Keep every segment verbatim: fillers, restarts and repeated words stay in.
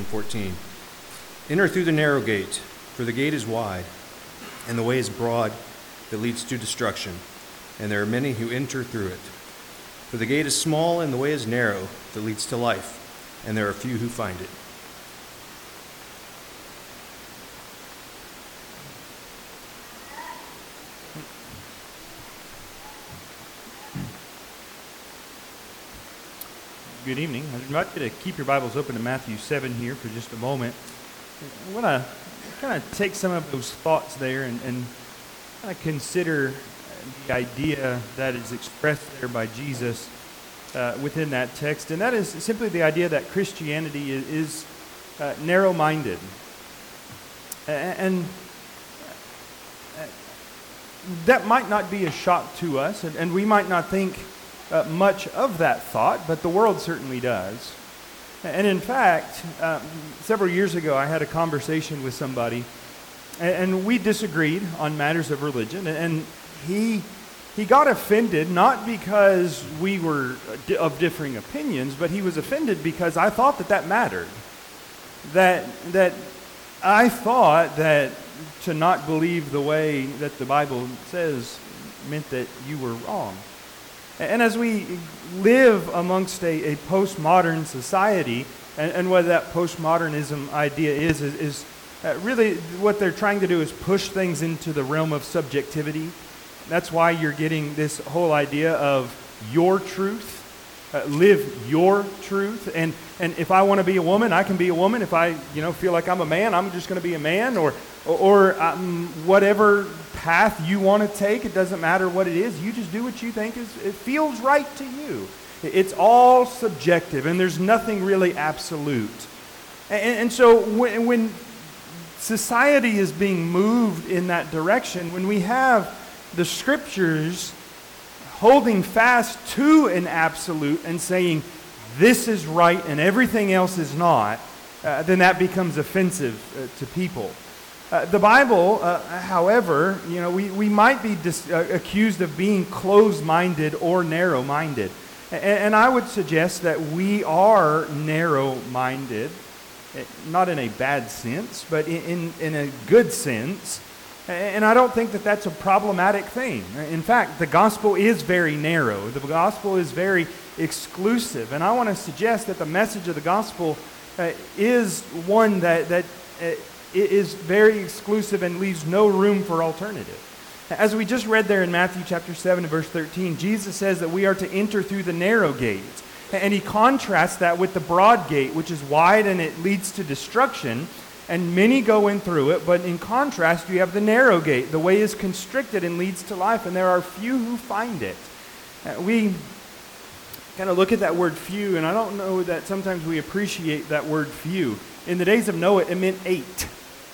fourteen. Enter through the narrow gate, for the gate is wide, and the way is broad that leads to destruction, and there are many who enter through it. For the gate is small and the way is narrow that leads to life, and there are few who find it. Good evening. I'd invite you to keep your Bibles open to Matthew seven here for just a moment. I want to kind of take some of those thoughts there and, and kind of consider the idea that is expressed there by Jesus uh, within that text, and that is simply the idea that Christianity is, is uh, narrow-minded. And uh, that might not be a shock to us, and, and we might not think Uh, much of that thought, but the world certainly does. And in fact, um, several years ago, I had a conversation with somebody, and, and we disagreed on matters of religion, and he he got offended, not because we were of differing opinions, but he was offended because I thought that that mattered. That, that I thought that to not believe the way that the Bible says meant that you were wrong. And as we live amongst a, a postmodern society, and, and what that postmodernism idea is, is, is uh, really what they're trying to do is push things into the realm of subjectivity. That's why you're getting this whole idea of your truth, uh, live your truth. And, and if I want to be a woman, I can be a woman. If I you know feel like I'm a man, I'm just going to be a man, or or, or um, whatever path you want to take. It doesn't matter what it is. You just do what you think is it feels right to you. It's all subjective, and there's nothing really absolute. And, and so when, when society is being moved in that direction, when we have the scriptures holding fast to an absolute and saying this is right and everything else is not, uh, then that becomes offensive uh, to people. Uh, the Bible, uh, however, you know, we, we might be dis- uh, accused of being closed-minded or narrow-minded. And, and I would suggest that we are narrow-minded, not in a bad sense, but in, in, in a good sense. And I don't think that that's a problematic thing. In fact, the gospel is very narrow. The gospel is very exclusive. And I want to suggest that the message of the gospel uh, is one that... that uh, It is very exclusive and leaves no room for alternative. As we just read there in Matthew chapter seven and verse thirteen, Jesus says that we are to enter through the narrow gate. And he contrasts that with the broad gate, which is wide and it leads to destruction, and many go in through it. But in contrast, you have the narrow gate. The way is constricted and leads to life, and there are few who find it. Uh, we kind of look at that word few, and I don't know that sometimes we appreciate that word few. In the days of Noah, it meant eight.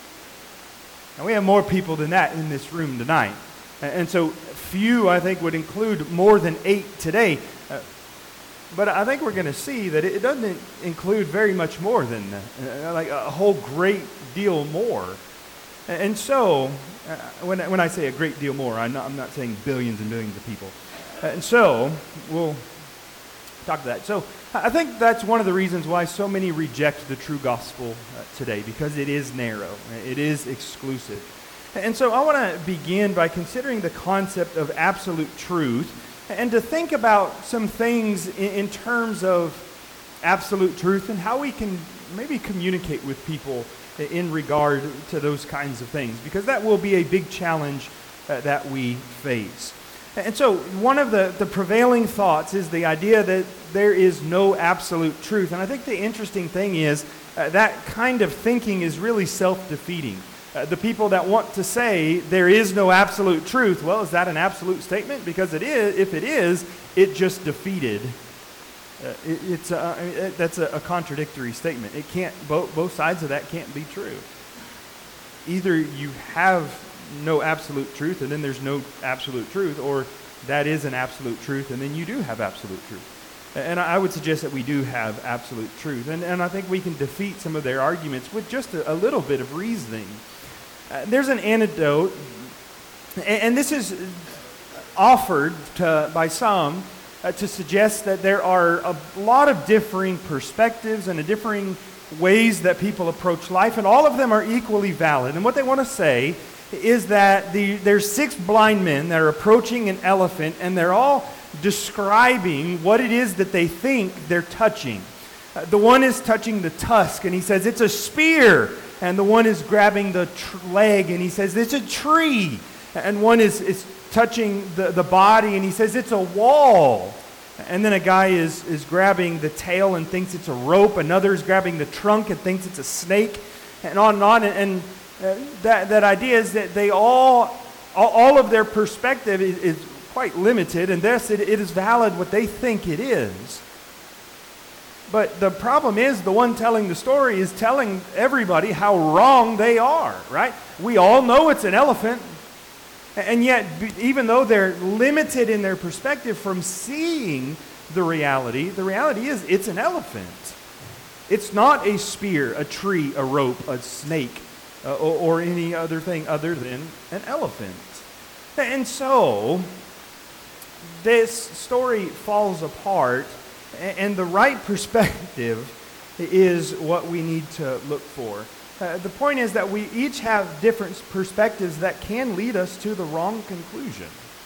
Now, we have more people than that in this room tonight. And so few, I think, would include more than eight today. Uh, but I think we're going to see that it doesn't include very much more than, uh, like a whole great deal more. And so, uh, when, when I say a great deal more, I'm not, I'm not saying billions and billions of people. And so, we'll talk to that. So, I think that's one of the reasons why so many reject the true gospel uh, today, because it is narrow, it is exclusive. And so I want to begin by considering the concept of absolute truth and to think about some things in, in terms of absolute truth and how we can maybe communicate with people in regard to those kinds of things, because that will be a big challenge uh, that we face. And so one of the, the prevailing thoughts is the idea that there is no absolute truth. And I think the interesting thing is uh, that kind of thinking is really self-defeating. Uh, the people that want to say there is no absolute truth, well, is that an absolute statement? Because it is. If it is, it just defeated. Uh, it, it's a, it, that's a, a contradictory statement. It can't. Both both sides of that can't be true. Either you have no absolute truth, and then there's no absolute truth, or that is an absolute truth, and then you do have absolute truth. And I would suggest that we do have absolute truth. And, and I think we can defeat some of their arguments with just a, a little bit of reasoning. Uh, there's an anecdote, and, and this is offered to, by some uh, to suggest that there are a lot of differing perspectives and a differing ways that people approach life, and all of them are equally valid. And what they want to say is that the, there's six blind men that are approaching an elephant, and they're all describing what it is that they think they're touching. Uh, the one is touching the tusk, and he says, it's a spear. And the one is grabbing the tr- leg, and he says, it's a tree. And one is, is touching the, the body, and he says, it's a wall. And then a guy is, is grabbing the tail and thinks it's a rope. Another is grabbing the trunk and thinks it's a snake. And on and on. And, and uh, that, that idea is that they all, all, all of their perspective is, is quite limited. And thus it, it is valid what they think it is. But the problem is the one telling the story is telling everybody how wrong they are, right? We all know it's an elephant. And yet, even though they're limited in their perspective from seeing the reality, the reality is it's an elephant. It's not a spear, a tree, a rope, a snake, uh, or, or any other thing other than an elephant. And so, this story falls apart, and the right perspective is what we need to look for. Uh, the point is that we each have different perspectives that can lead us to the wrong conclusion.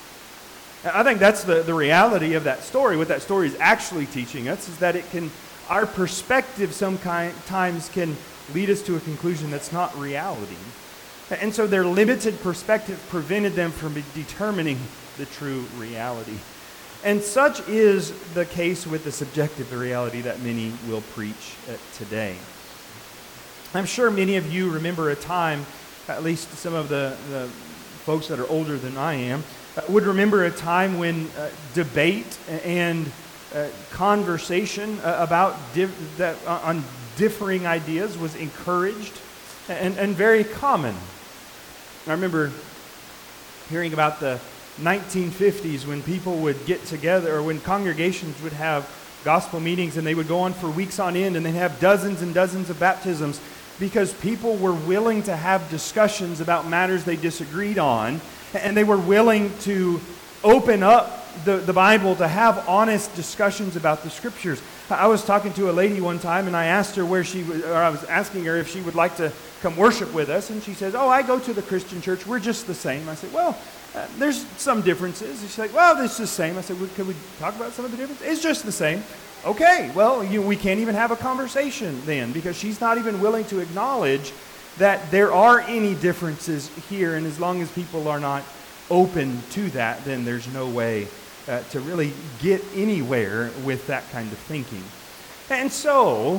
I think that's the, the reality of that story. What that story is actually teaching us is that it can, our perspective sometimes can lead us to a conclusion that's not reality. And so their limited perspective prevented them from determining the true reality. And such is the case with the subjective reality that many will preach uh, today. I'm sure many of you remember a time, at least some of the, the folks that are older than I am, uh, would remember a time when uh, debate and uh, conversation uh, about diff- that uh, on differing ideas was encouraged and, and very common. I remember hearing about the nineteen fifties when people would get together, or when congregations would have gospel meetings, and they would go on for weeks on end, and they'd have dozens and dozens of baptisms, because people were willing to have discussions about matters they disagreed on, and they were willing to open up the, the Bible to have honest discussions about the Scriptures. I was talking to a lady one time, and I asked her where she was, or I was asking her if she would like to come worship with us, and she says, oh, I go to the Christian church, we're just the same. I said, well, uh, there's some differences. She's like, well, it's the same. I said, well, could we talk about some of the differences? It's just the same. Okay, well, you, we can't even have a conversation then, because she's not even willing to acknowledge that there are any differences here, and as long as people are not open to that, then there's no way uh, to really get anywhere with that kind of thinking. And so,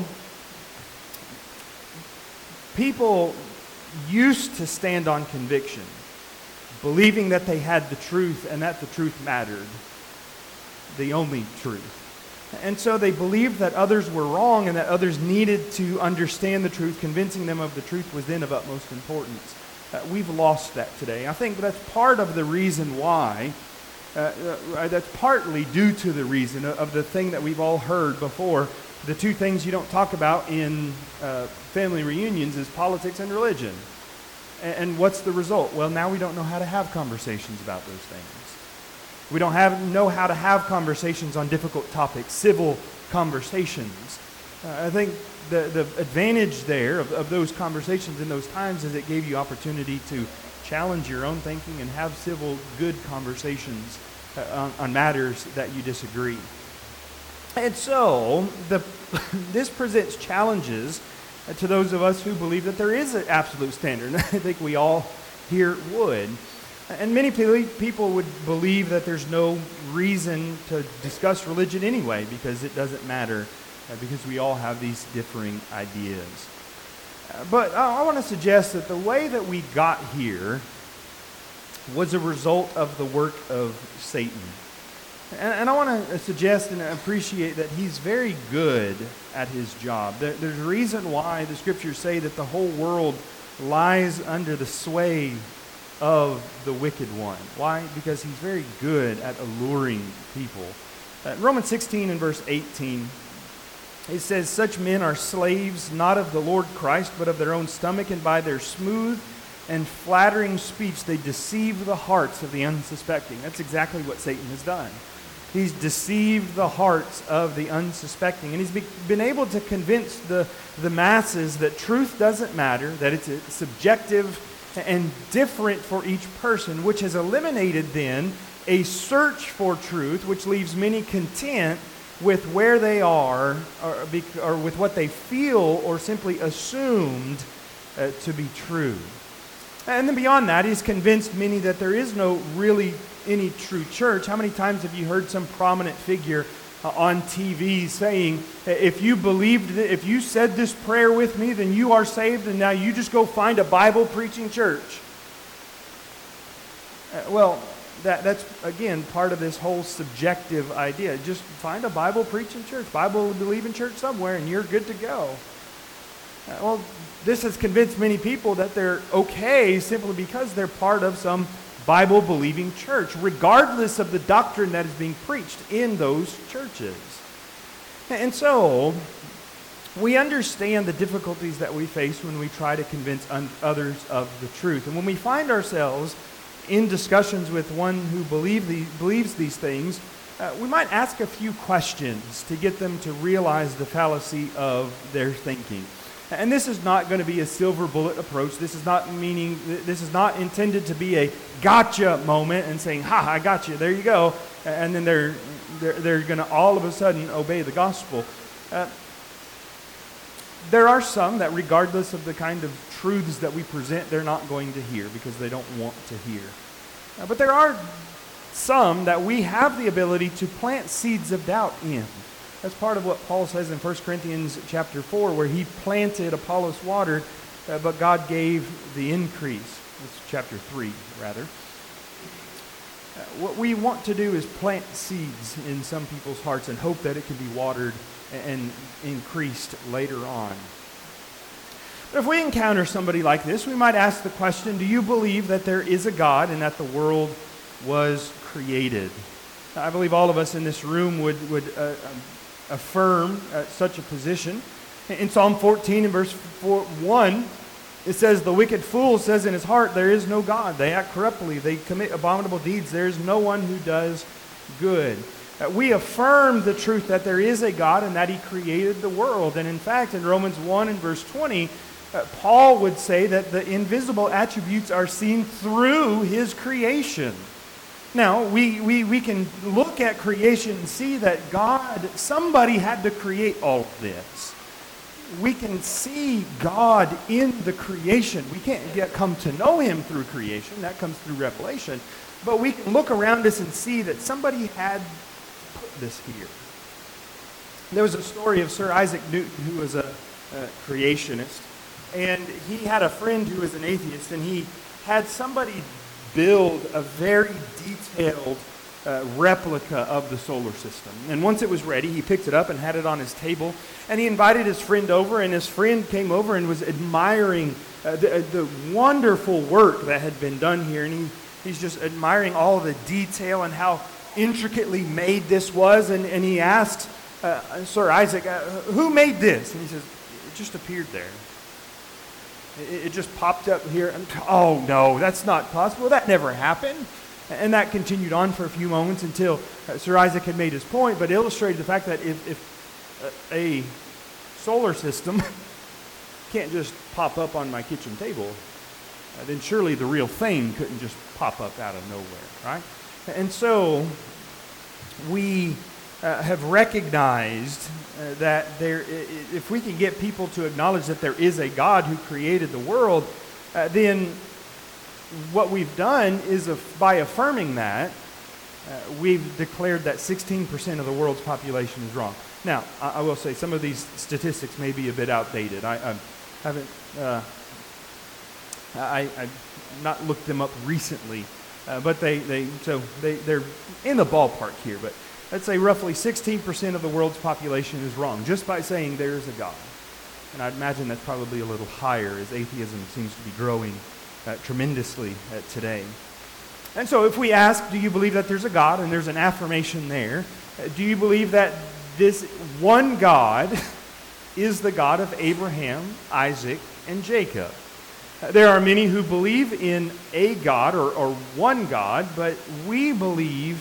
people used to stand on conviction, believing that they had the truth and that the truth mattered, the only truth. And so they believed that others were wrong and that others needed to understand the truth. Convincing them of the truth was then of utmost importance. Uh, we've lost that today. I think that's part of the reason why, uh, uh, that's partly due to the reason of, of the thing that we've all heard before. The two things you don't talk about in uh, family reunions is politics and religion. And, and what's the result? Well, now we don't know how to have conversations about those things. We don't have, know how to have conversations on difficult topics, civil conversations. Uh, I think the, the advantage there of, of those conversations in those times is it gave you opportunity to challenge your own thinking and have civil, good conversations uh, on, on matters that you disagree. And so, the, this presents challenges to those of us who believe that there is an absolute standard. I think we all here would. And many people would believe that there's no reason to discuss religion anyway, because it doesn't matter, uh, because we all have these differing ideas. Uh, but I, I want to suggest that the way that we got here was a result of the work of Satan. And, and I want to suggest and appreciate that he's very good at his job. There, there's a reason why the Scriptures say that the whole world lies under the sway of the wicked one. Why? Because he's very good at alluring people. Uh, Romans sixteen and verse eighteen, it says, such men are slaves not of the Lord Christ, but of their own stomach, and by their smooth and flattering speech they deceive the hearts of the unsuspecting. That's exactly what Satan has done. He's deceived the hearts of the unsuspecting. And he's be, been able to convince the, the masses that truth doesn't matter, that it's a subjective and different for each person, which has eliminated then a search for truth, which leaves many content with where they are, or, or with what they feel or simply assumed uh, to be true. And then beyond that, he's convinced many that there is no really any true church. How many times have you heard some prominent figure uh, on T V saying, if you believed, th- if you said this prayer with me, then you are saved, and now you just go find a Bible-preaching church? Uh, well, that, that's, again, part of this whole subjective idea. Just find a Bible-preaching church, Bible-believing church somewhere, and you're good to go. Uh, well, this has convinced many people that they're okay simply because they're part of some Bible-believing church, regardless of the doctrine that is being preached in those churches. And so, we understand the difficulties that we face when we try to convince un- others of the truth. And when we find ourselves in discussions with one who believe the, believes these things, uh, we might ask a few questions to get them to realize the fallacy of their thinking. And this is not going to be a silver bullet approach. This is not meaning, this is not intended to be a gotcha moment and saying, ha, I got you, there you go. And then they're, they're, they're going to all of a sudden obey the gospel. Uh, there are some that regardless of the kind of truths that we present, they're not going to hear because they don't want to hear. Uh, but there are some that we have the ability to plant seeds of doubt in. That's part of what Paul says in First Corinthians chapter four, where he planted, Apollos watered, uh, but God gave the increase. It's chapter three, rather. Uh, what we want to do is plant seeds in some people's hearts and hope that it can be watered and increased later on. But if we encounter somebody like this, we might ask the question, do you believe that there is a God and that the world was created? I believe all of us in this room would, would uh, affirm uh, such a position. In Psalm fourteen, in verse four, one, it says, the wicked fool says in his heart, there is no God. They act corruptly. They commit abominable deeds. There is no one who does good. Uh, we affirm the truth that there is a God and that he created the world. And in fact, in Romans one and verse twenty, uh, Paul would say that the invisible attributes are seen through his creation. Now, we, we, we can look at creation and see that God, somebody had to create all of this. We can see God in the creation. We can't get, come to know him through creation. That comes through revelation. But we can look around us and see that somebody had put this here. There was a story of Sir Isaac Newton, who was a, a creationist. And he had a friend who was an atheist, and he had somebody build a very detailed uh, replica of the solar system. And once it was ready, he picked it up and had it on his table. And he invited his friend over, and his friend came over and was admiring uh, the, uh, the wonderful work that had been done here. And he, he's just admiring all of the detail and how intricately made this was. And, and he asked uh, Sir Isaac, uh, who made this? And he says, it just appeared there. It just popped up here. And, oh, no, that's not possible. That never happened. And that continued on for a few moments until uh, Sir Isaac had made his point, but illustrated the fact that if, if a solar system can't just pop up on my kitchen table, uh, then surely the real thing couldn't just pop up out of nowhere, right? And so we uh, have recognized uh, that there, if we can get people to acknowledge that there is a God who created the world, uh, then what we've done is, af- by affirming that, uh, we've declared that sixteen percent of the world's population is wrong. Now, I, I will say some of these statistics may be a bit outdated. I, I haven't, uh, I, I've not looked them up recently, uh, but they, they so they, they're in the ballpark here. But let's say roughly sixteen percent of the world's population is wrong, just by saying there is a God. And I'd imagine that's probably a little higher, as atheism seems to be growing uh, tremendously uh, today. And so if we ask, do you believe that there's a God, and there's an affirmation there, uh, do you believe that this one God is the God of Abraham, Isaac, and Jacob? Uh, there are many who believe in a God, or, or one God, but we believe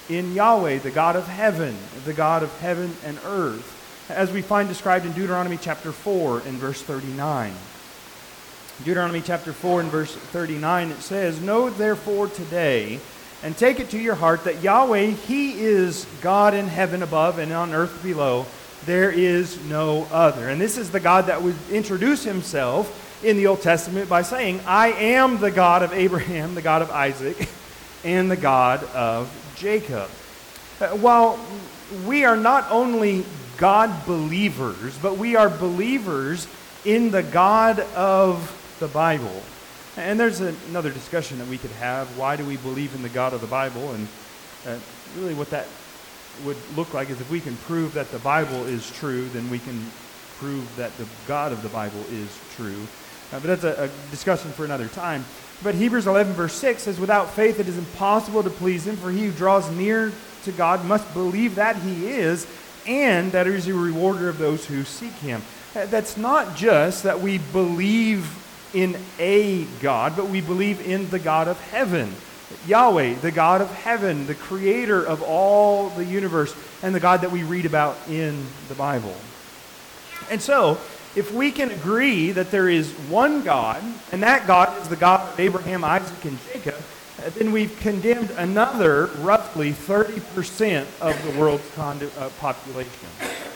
in Yahweh, the God of heaven, the God of heaven and earth, as we find described in Deuteronomy chapter four and verse thirty-nine. Deuteronomy chapter four and verse thirty-nine, it says, "Know therefore today, and take it to your heart, that Yahweh, He is God in heaven above and on earth below. There is no other." And this is the God that would introduce Himself in the Old Testament by saying, "I am the God of Abraham, the God of Isaac, and the God of Jacob." Uh, while we are not only God believers, but we are believers in the God of the Bible. And there's a, another discussion that we could have. Why do we believe in the God of the Bible? And uh, really what that would look like is if we can prove that the Bible is true, then we can prove that the God of the Bible is true. Uh, but that's a, a discussion for another time. But Hebrews eleven verse six says, "Without faith it is impossible to please Him, for he who draws near to God must believe that He is, and that He is a rewarder of those who seek Him." Uh, that's not just that we believe in a God, but we believe in the God of heaven. Yahweh, the God of heaven, the creator of all the universe, and the God that we read about in the Bible. And so, if we can agree that there is one God, and that God is the God of Abraham, Isaac, and Jacob, then we've condemned another roughly thirty percent of the world's con- uh, population.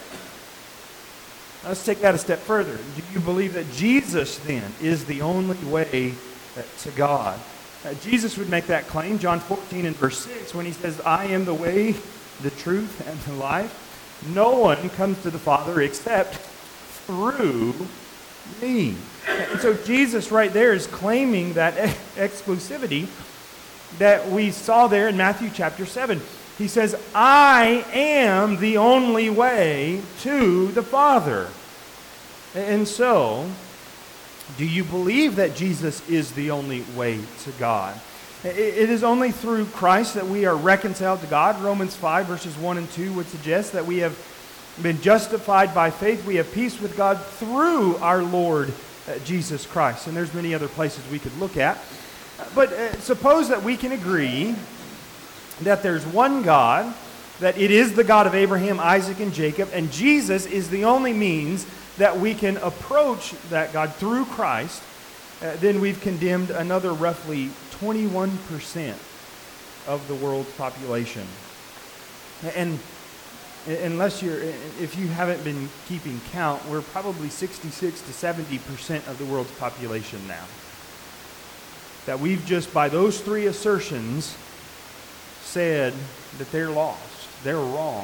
Let's take that a step further. Do you believe that Jesus, then, is the only way uh, to God? Uh, Jesus would make that claim, John fourteen and verse six, when He says, "I am the way, the truth, and the life. No one comes to the Father except through me." And so Jesus right there is claiming that ex- exclusivity that we saw there in Matthew chapter seven. He says, "I am the only way to the Father." And so, do you believe that Jesus is the only way to God? It is only through Christ that we are reconciled to God. Romans five verses one and two would suggest that we have been justified by faith. We have peace with God through our Lord uh, Jesus Christ. And there's many other places we could look at. But uh, suppose that we can agree that there's one God, that it is the God of Abraham, Isaac, and Jacob, and Jesus is the only means that we can approach that God through Christ. Uh, then we've condemned another roughly twenty-one percent of the world's population. And unless you're, if you haven't been keeping count, we're probably sixty-six to seventy percent of the world's population now. That we've just, by those three assertions, said that they're lost, they're wrong.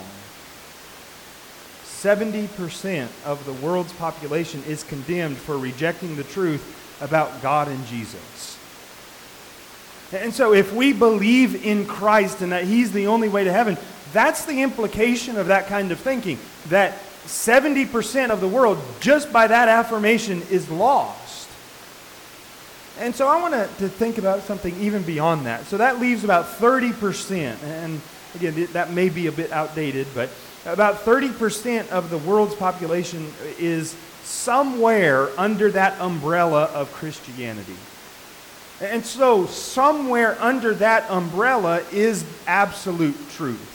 seventy percent of the world's population is condemned for rejecting the truth about God and Jesus. And so if we believe in Christ and that He's the only way to heaven, that's the implication of that kind of thinking, that seventy percent of the world, just by that affirmation, is lost. And so I want to, to think about something even beyond that. So that leaves about thirty percent, and again, that may be a bit outdated, but about thirty percent of the world's population is somewhere under that umbrella of Christianity. And so somewhere under that umbrella is absolute truth.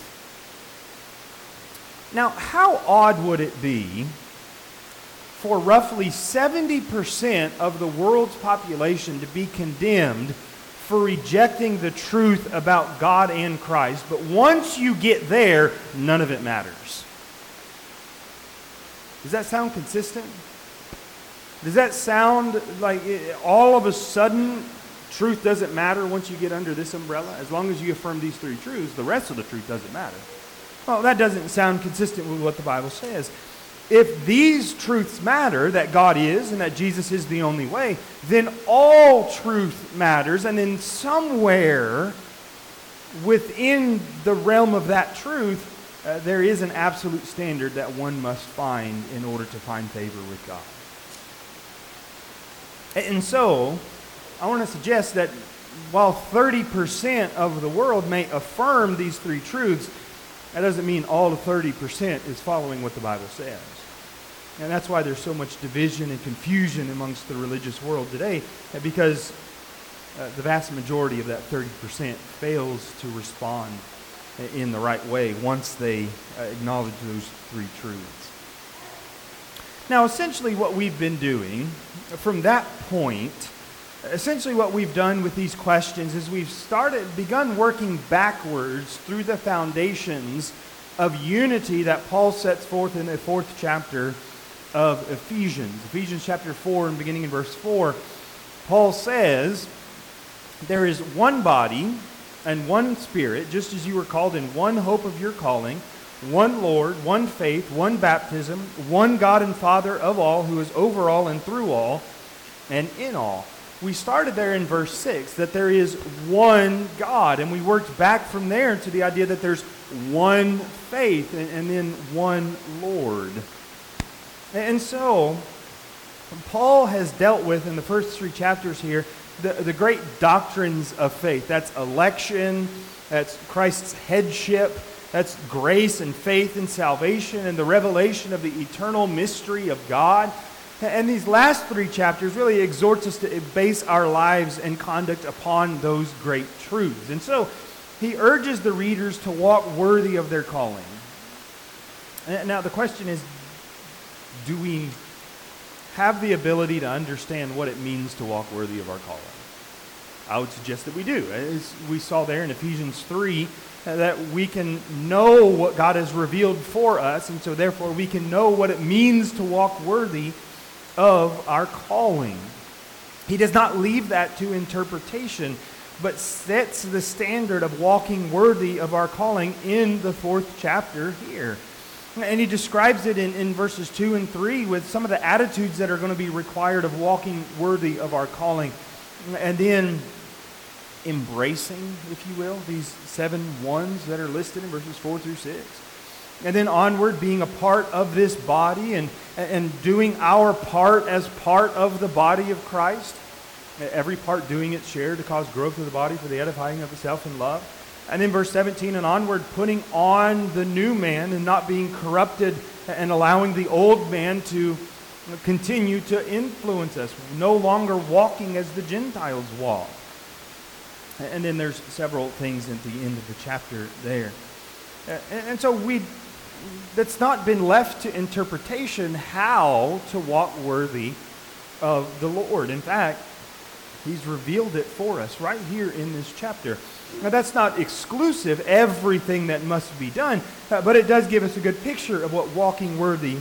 Now, how odd would it be for roughly seventy percent of the world's population to be condemned for rejecting the truth about God and Christ, but once you get there, none of it matters? Does that sound consistent? Does that sound like it, all of a sudden truth doesn't matter once you get under this umbrella? As long as you affirm these three truths, the rest of the truth doesn't matter. Well, that doesn't sound consistent with what the Bible says. If these truths matter, that God is and that Jesus is the only way, then all truth matters, and then somewhere within the realm of that truth, uh, there is an absolute standard that one must find in order to find favor with God. And so, I want to suggest that while thirty percent of the world may affirm these three truths, that doesn't mean all of thirty percent is following what the Bible says. And that's why there's so much division and confusion amongst the religious world today, because uh, the vast majority of that thirty percent fails to respond in the right way once they acknowledge those three truths. Now, essentially what we've been doing from that point, essentially what we've done with these questions is we've started, begun working backwards through the foundations of unity that Paul sets forth in the fourth chapter of Ephesians. Ephesians chapter four and beginning in verse four, Paul says, there is one body and one Spirit, just as you were called in one hope of your calling, one Lord, one faith, one baptism, one God and Father of all, who is over all and through all and in all. We started there in verse six, that there is one God, and we worked back from there to the idea that there's one faith and, and then one Lord. And so, Paul has dealt with, in the first three chapters here, the, the great doctrines of faith. That's election, that's Christ's headship, that's grace and faith and salvation, and the revelation of the eternal mystery of God. And these last three chapters really exhorts us to base our lives and conduct upon those great truths. And so, he urges the readers to walk worthy of their calling. Now, the question is, do we have the ability to understand what it means to walk worthy of our calling? I would suggest that we do. As we saw there in Ephesians three, that we can know what God has revealed for us, and so therefore we can know what it means to walk worthy of our calling. He does not leave that to interpretation, but sets the standard of walking worthy of our calling in the fourth chapter here. And he describes it in, in verses two and three with some of the attitudes that are going to be required of walking worthy of our calling. And then embracing, if you will, these seven ones that are listed in verses four through six. And then onward, being a part of this body and, and doing our part as part of the body of Christ. Every part doing its share to cause growth of the body for the edifying of the self in love. And then verse seventeen and onward, putting on the new man and not being corrupted and allowing the old man to continue to influence us. No longer walking as the Gentiles walk. And then there's several things at the end of the chapter there. And so we, that's not been left to interpretation how to walk worthy of the Lord. In fact, He's revealed it for us right here in this chapter. Now, that's not exclusive, everything that must be done, uh, but it does give us a good picture of what walking worthy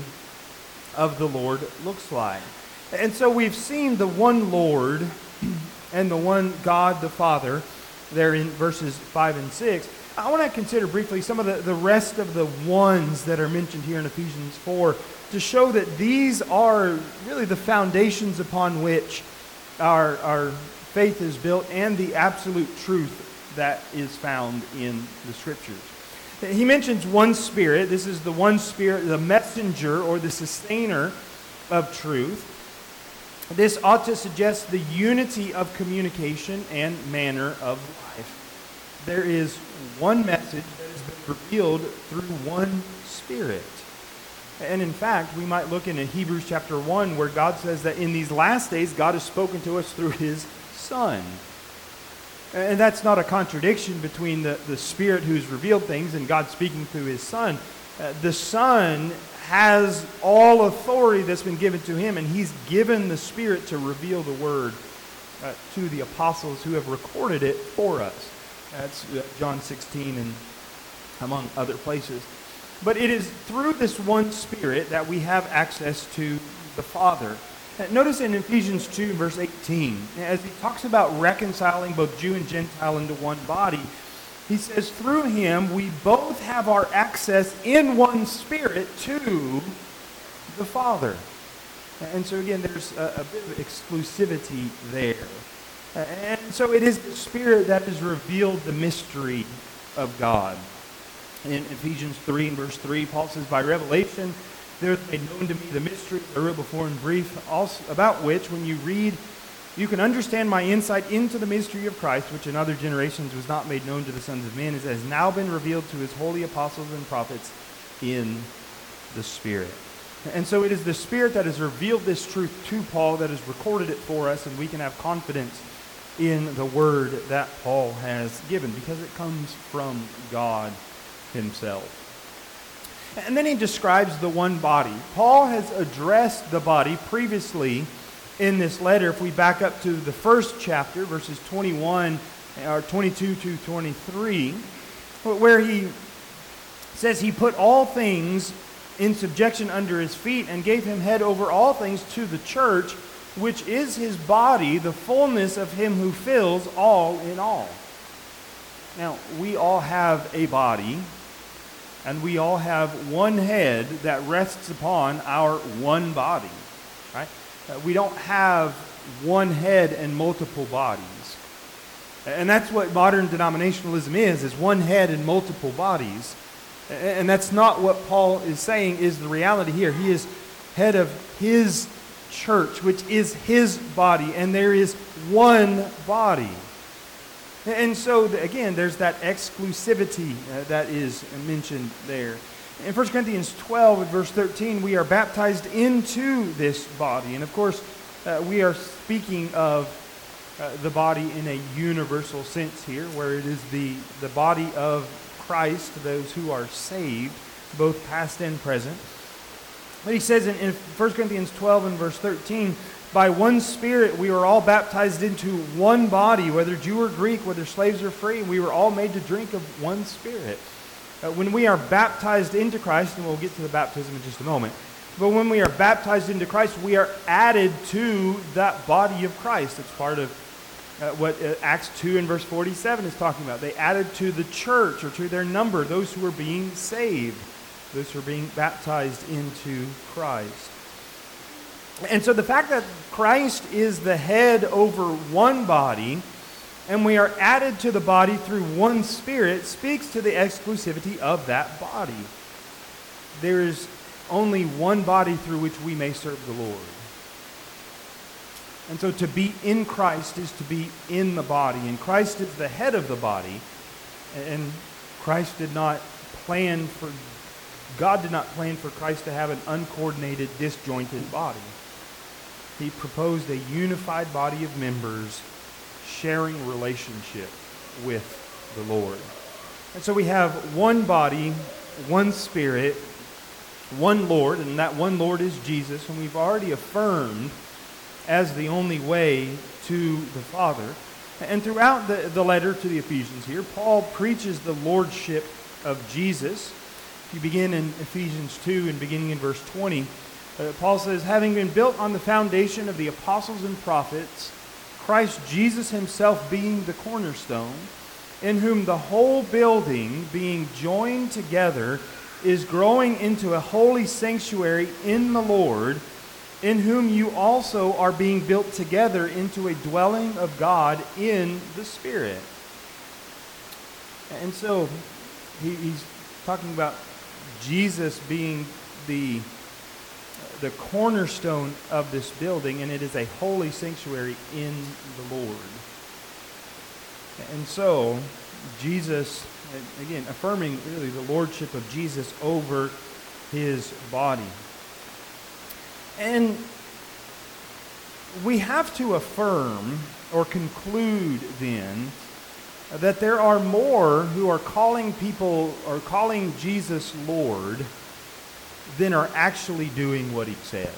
of the Lord looks like. And so we've seen the one Lord and the one God the Father there in verses five and six. I want to consider briefly some of the, the rest of the ones that are mentioned here in Ephesians four to show that these are really the foundations upon which our, our faith is built and the absolute truth that is found in the Scriptures. He mentions one Spirit. This is the one Spirit, the messenger or the sustainer of truth. This ought to suggest the unity of communication and manner of life. There is one message that has been revealed through one Spirit. And in fact, we might look into Hebrews chapter one where God says that in these last days God has spoken to us through His Son. And that's not a contradiction between the, the Spirit who's revealed things and God speaking through His Son. Uh, the Son has all authority that's been given to Him, and He's given the Spirit to reveal the Word uh, to the apostles who have recorded it for us. That's uh, John sixteen and among other places. But it is through this one Spirit that we have access to the Father. Notice in Ephesians two, verse eighteen, as he talks about reconciling both Jew and Gentile into one body, he says, through Him we both have our access in one Spirit to the Father. And so again, there's a, a bit of exclusivity there. And so it is the Spirit that has revealed the mystery of God. In Ephesians three and verse three, Paul says, by revelation, there is made known to me the mystery I wrote before in brief, also about which, when you read, you can understand my insight into the mystery of Christ, which in other generations was not made known to the sons of men, as it has now been revealed to His holy apostles and prophets in the Spirit. And so it is the Spirit that has revealed this truth to Paul, that has recorded it for us, and we can have confidence in the word that Paul has given, because it comes from God himself. And then he describes the one body. Paul has addressed the body previously in this letter. If we back up to the first chapter, verses twenty-one or twenty-two to twenty-three, where he says he put all things in subjection under his feet and gave him head over all things to the church, which is his body, the fullness of him who fills all in all. Now, we all have a body, and we all have one head that rests upon our one body, right? Uh, we don't have one head and multiple bodies. And that's what modern denominationalism is, is one head and multiple bodies. And that's not what Paul is saying is the reality here. He is head of his church, which is his body, and there is one body. And so, again, there's that exclusivity uh, that is mentioned there. In First Corinthians twelve, verse thirteen, we are baptized into this body. And of course, uh, we are speaking of uh, the body in a universal sense here, where it is the, the body of Christ, those who are saved, both past and present. But he says in, in First Corinthians twelve and verse thirteen, by one Spirit we were all baptized into one body, whether Jew or Greek, whether slaves or free, we were all made to drink of one Spirit. Uh, when we are baptized into Christ, and we'll get to the baptism in just a moment, but when we are baptized into Christ, we are added to that body of Christ. It's part of uh, what uh, Acts two and verse forty-seven is talking about. They added to the church, or to their number, those who are being saved, those who are being baptized into Christ. And so the fact that Christ is the head over one body, and we are added to the body through one Spirit, speaks to the exclusivity of that body. There is only one body through which we may serve the Lord. And so to be in Christ is to be in the body, and Christ is the head of the body, and Christ did not plan for, God did not plan for Christ to have an uncoordinated, disjointed body. He proposed a unified body of members sharing relationship with the Lord. And so we have one body, one Spirit, one Lord, and that one Lord is Jesus, whom we've already affirmed as the only way to the Father. And throughout the, the letter to the Ephesians here, Paul preaches the lordship of Jesus. If you begin in Ephesians two and beginning in verse twenty, Uh, Paul says, having been built on the foundation of the apostles and prophets, Christ Jesus himself being the cornerstone, in whom the whole building, being joined together, is growing into a holy sanctuary in the Lord, in whom you also are being built together into a dwelling of God in the Spirit. And so he, he's talking about Jesus being the the cornerstone of this building, and it is a holy sanctuary in the Lord. And so, Jesus, again, affirming really the lordship of Jesus over his body. And we have to affirm or conclude then that there are more who are calling people or calling Jesus Lord than are actually doing what he says.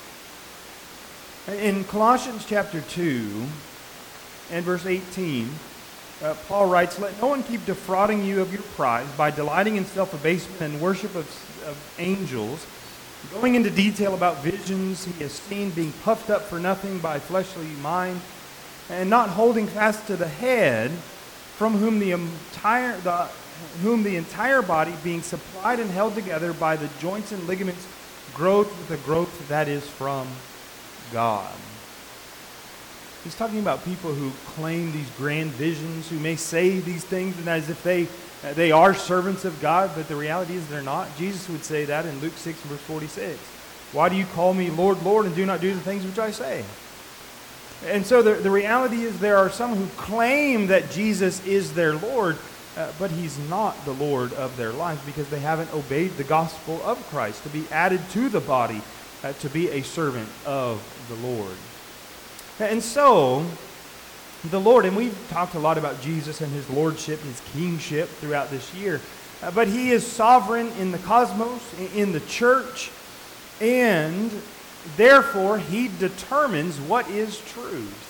In Colossians chapter two and verse eighteen, uh, Paul writes, let no one keep defrauding you of your prize by delighting in self-abasement and worship of, of angels, going into detail about visions he has seen, being puffed up for nothing by fleshly mind, and not holding fast to the head, from whom the entire the whom the entire body, being supplied and held together by the joints and ligaments, growth with the growth that is from God. He's talking about people who claim these grand visions, who may say these things and as if they they are servants of God, but the reality is they're not. Jesus would say that in Luke six, verse forty-six. Why do you call me Lord, Lord, and do not do the things which I say? And so the, the reality is there are some who claim that Jesus is their Lord, Uh, but he's not the Lord of their life because they haven't obeyed the gospel of Christ to be added to the body, uh, to be a servant of the Lord. And so, the Lord, and we've talked a lot about Jesus and his lordship, his kingship throughout this year, uh, but he is sovereign in the cosmos, in the church, and therefore he determines what is truth.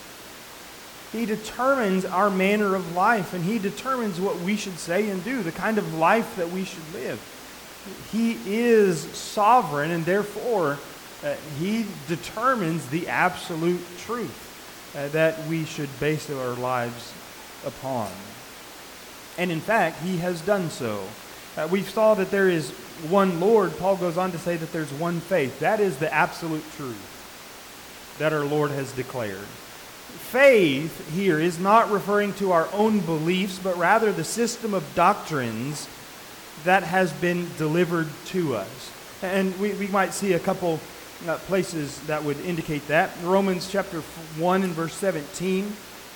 He determines our manner of life, and he determines what we should say and do, the kind of life that we should live. He is sovereign, and therefore uh, he determines the absolute truth Uh, that we should base our lives upon. And in fact, he has done so. Uh, we saw that there is one Lord. Paul goes on to say that there's one faith. That is the absolute truth that our Lord has declared. Faith here is not referring to our own beliefs, but rather the system of doctrines that has been delivered to us. And we, we might see a couple Uh, places that would indicate that. Romans chapter one and verse seventeen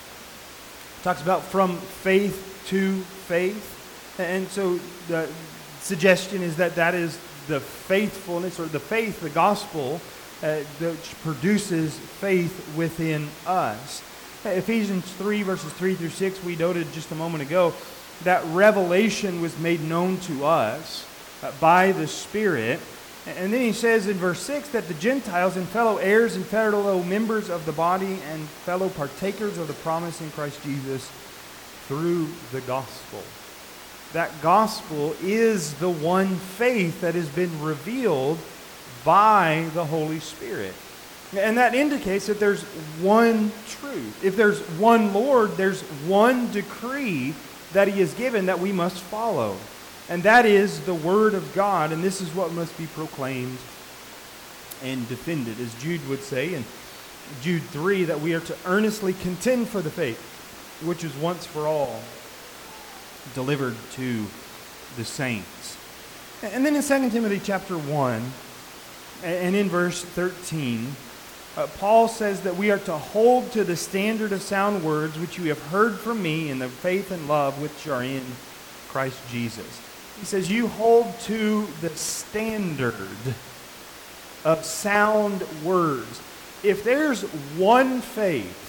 talks about from faith to faith. And so the suggestion is that that is the faithfulness, or the faith, the gospel, uh, that produces faith within us. Ephesians three verses three through six, we noted just a moment ago, that revelation was made known to us uh, by the Spirit. And then he says in verse six that the Gentiles and fellow heirs and fellow members of the body and fellow partakers of the promise in Christ Jesus through the gospel. That gospel is the one faith that has been revealed by the Holy Spirit. And that indicates that there's one truth. If there's one Lord, there's one decree that he has given that we must follow. And that is the Word of God, and this is what must be proclaimed and defended. As Jude would say in Jude three, that we are to earnestly contend for the faith, which is once for all delivered to the saints. And then in Second Timothy chapter one, and in verse thirteen, uh, Paul says that we are to hold to the standard of sound words which you have heard from me in the faith and love which are in Christ Jesus. He says, you hold to the standard of sound words. If there's one faith,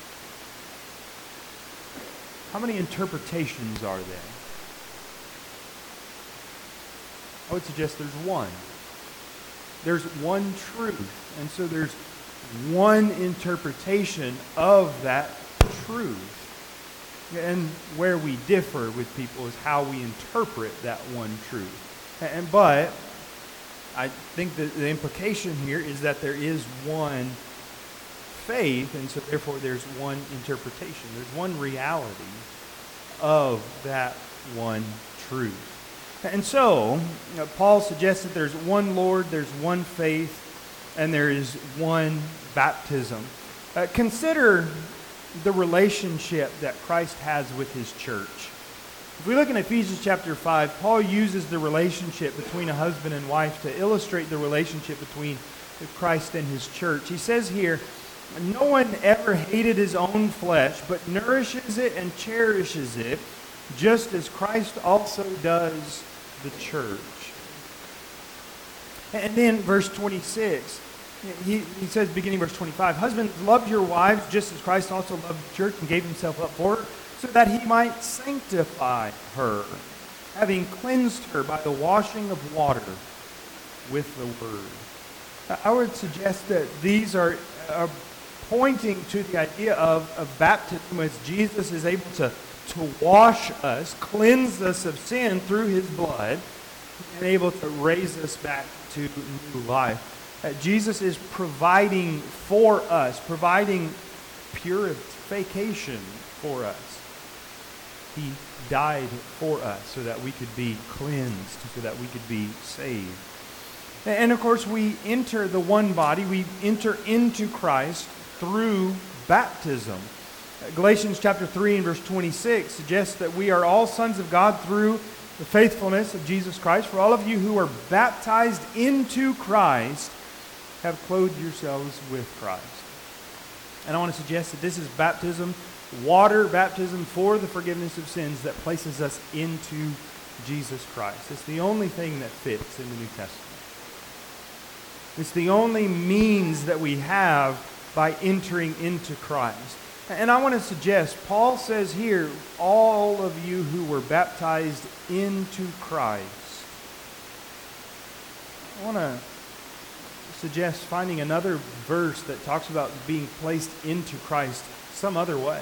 how many interpretations are there? I would suggest there's one. There's one truth. And so there's one interpretation of that truth. And where we differ with people is how we interpret that one truth. And but I think that the implication here is that there is one faith, and so therefore there's one interpretation. There's one reality of that one truth. And so you know, Paul suggests that there's one Lord, there's one faith, and there is one baptism. Uh, consider the relationship that Christ has with his church. If we look in Ephesians chapter five, Paul uses the relationship between a husband and wife to illustrate the relationship between Christ and his church. He says here, no one ever hated his own flesh, but nourishes it and cherishes it, just as Christ also does the church. And then verse twenty-six, He, he says, beginning verse twenty-five, husbands, love your wives just as Christ also loved the church and gave himself up for her, so that he might sanctify her, having cleansed her by the washing of water with the word. I would suggest that these are, are pointing to the idea of, of baptism, as Jesus is able to, to wash us, cleanse us of sin through his blood, and able to raise us back to new life. Uh, Jesus is providing for us, providing purification for us. He died for us so that we could be cleansed, so that we could be saved. And of course, we enter the one body, we enter into Christ through baptism. Galatians chapter three and verse twenty-six suggests that we are all sons of God through the faithfulness of Jesus Christ. For all of you who are baptized into Christ have clothed yourselves with Christ. And I want to suggest that this is baptism, water baptism for the forgiveness of sins that places us into Jesus Christ. It's the only thing that fits in the New Testament. It's the only means that we have by entering into Christ. And I want to suggest, Paul says here, all of you who were baptized into Christ. I want to suggest finding another verse that talks about being placed into Christ some other way.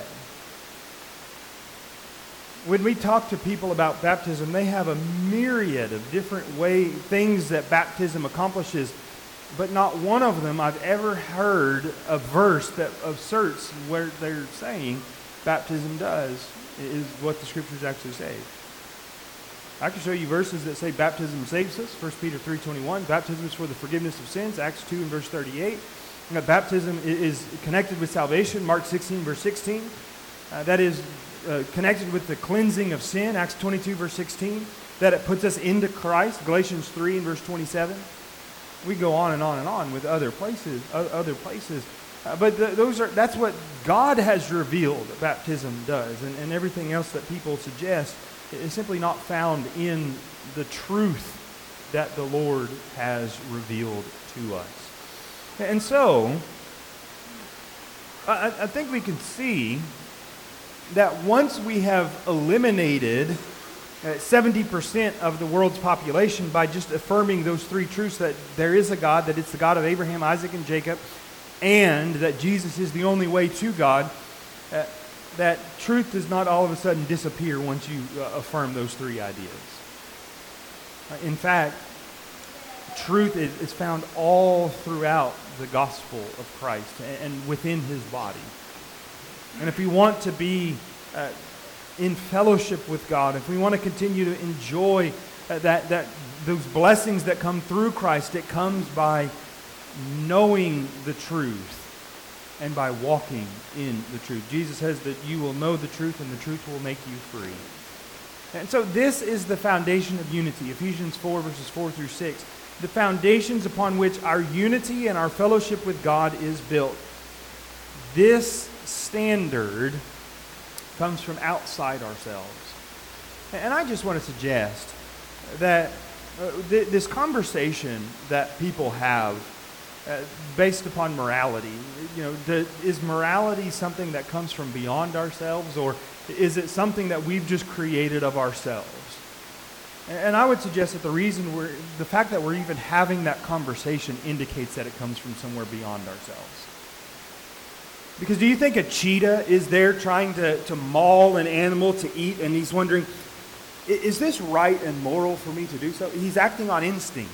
When we talk to people about baptism, they have a myriad of different way, things that baptism accomplishes, but not one of them I've ever heard a verse that asserts where they're saying baptism does is what the Scriptures actually say. I can show you verses that say baptism saves us, First Peter three twenty-one, baptism is for the forgiveness of sins, Acts two and verse thirty-eight. And that baptism is connected with salvation, Mark sixteen verse sixteen. Uh, that is uh, connected with the cleansing of sin, Acts twenty-two verse sixteen. That it puts us into Christ, Galatians three and verse twenty-seven. We go on and on and on with other places, other places. Uh, but the, those are that's what God has revealed that baptism does, and, and everything else that people suggest is simply not found in the truth that the Lord has revealed to us. And so, I, I think we can see that once we have eliminated uh, seventy percent of the world's population by just affirming those three truths, that there is a God, that it's the God of Abraham, Isaac, and Jacob, and that Jesus is the only way to God, uh, that truth does not all of a sudden disappear once you uh, affirm those three ideas. Uh, in fact, truth is, is found all throughout the gospel of Christ and, and within his body. And if we want to be uh, in fellowship with God, if we want to continue to enjoy uh, that, that those blessings that come through Christ, it comes by knowing the truth and by walking in the truth. Jesus says that you will know the truth and the truth will make you free. And so this is the foundation of unity. Ephesians four verses four through six. The foundations upon which our unity and our fellowship with God is built. This standard comes from outside ourselves. And I just want to suggest that uh, th- this conversation that people have Uh, based upon morality. You know, the, is morality something that comes from beyond ourselves, or is it something that we've just created of ourselves? And, and I would suggest that the reason we're, the fact that we're even having that conversation indicates that it comes from somewhere beyond ourselves. Because do you think a cheetah is there trying to, to maul an animal to eat, and he's wondering, is this right and moral for me to do so? He's acting on instinct.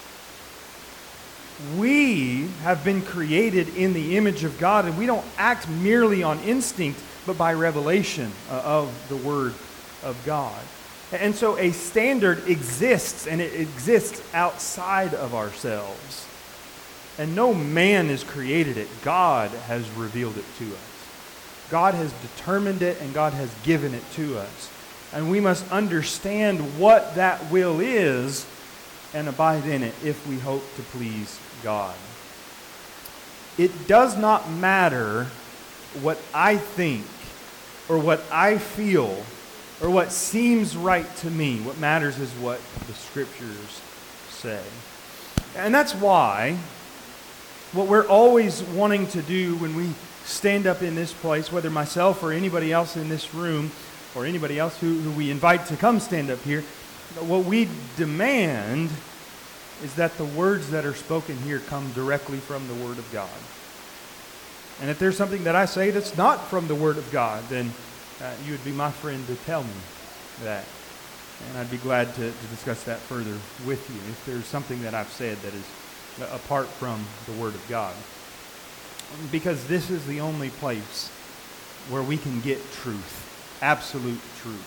We have been created in the image of God, and we don't act merely on instinct, but by revelation uh, of the Word of God. And so a standard exists, and it exists outside of ourselves. And no man has created it. God has revealed it to us. God has determined it, and God has given it to us. And we must understand what that will is and abide in it if we hope to please God. It does not matter what I think or what I feel or what seems right to me. What matters is what the Scriptures say. And that's why what we're always wanting to do when we stand up in this place, whether myself or anybody else in this room or anybody else who, who we invite to come stand up here, what we demand is that the words that are spoken here come directly from the Word of God. And if there's something that I say that's not from the Word of God, then uh, you would be my friend to tell me that. And I'd be glad to, to discuss that further with you if there's something that I've said that is apart from the Word of God. Because this is the only place where we can get truth, absolute truth.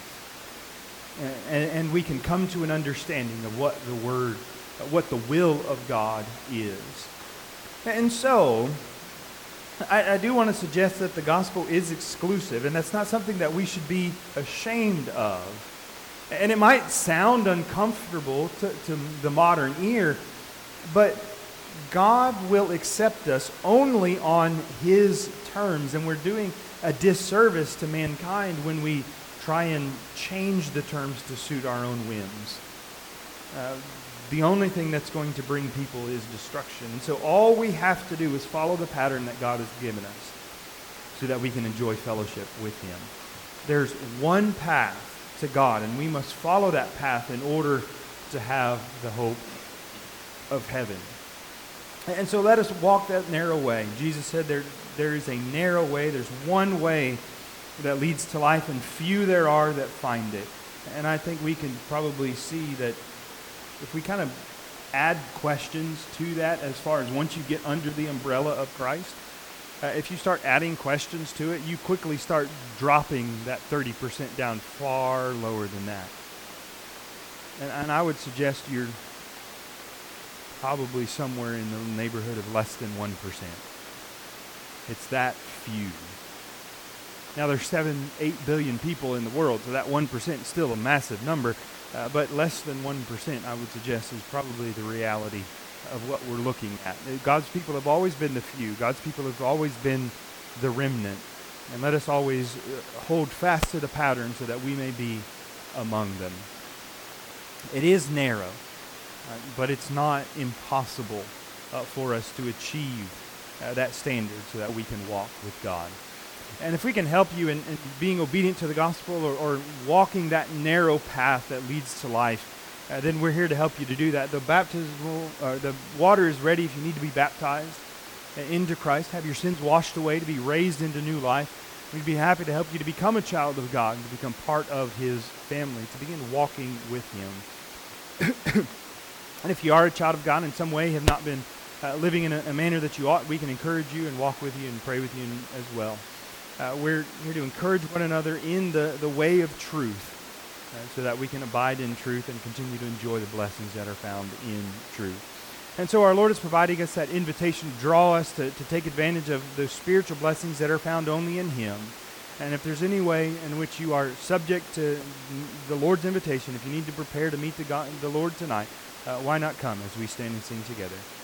And, and we can come to an understanding of what the Word what the will of God is. And so, I, I do want to suggest that the gospel is exclusive, and that's not something that we should be ashamed of. And it might sound uncomfortable to, to the modern ear, but God will accept us only on His terms, and we're doing a disservice to mankind when we try and change the terms to suit our own whims. Uh, The only thing that's going to bring people is destruction. And so all we have to do is follow the pattern that God has given us. so that we can enjoy fellowship with him. There's one path to God, and we must follow that path in order to have the hope of heaven. And so let us walk that narrow way. Jesus said there, there is a narrow way. There's one way that leads to life, and few there are that find it. And I think we can probably see that if we kind of add questions to that, as far as once you get under the umbrella of Christ, uh, if you start adding questions to it, you quickly start dropping that thirty percent down far lower than that. And, and I would suggest you're probably somewhere in the neighborhood of less than one percent. It's that few. Now there's seven, eight billion people in the world, so that one percent is still a massive number, uh, but less than one percent, I would suggest, is probably the reality of what we're looking at. God's people have always been the few. God's people have always been the remnant. And let us always hold fast to the pattern so that we may be among them. It is narrow, uh, but it's not impossible uh, for us to achieve uh, that standard so that we can walk with God. And if we can help you in, in being obedient to the gospel, or, or walking that narrow path that leads to life, uh, then we're here to help you to do that. The baptismal, uh, the water is ready if you need to be baptized uh, into Christ, have your sins washed away, to be raised into new life. We'd be happy to help you to become a child of God, to become part of his family, to begin walking with him. And if you are a child of God in some way, have not been uh, living in a, a manner that you ought, we can encourage you and walk with you and pray with you as well. Uh, we're here to encourage one another in the, the way of truth, uh, so that we can abide in truth and continue to enjoy the blessings that are found in truth. And so our Lord is providing us that invitation to draw us to, to take advantage of those spiritual blessings that are found only in him. And if there's any way in which you are subject to the Lord's invitation, if you need to prepare to meet the, God, the Lord tonight, uh, why not come as we stand and sing together?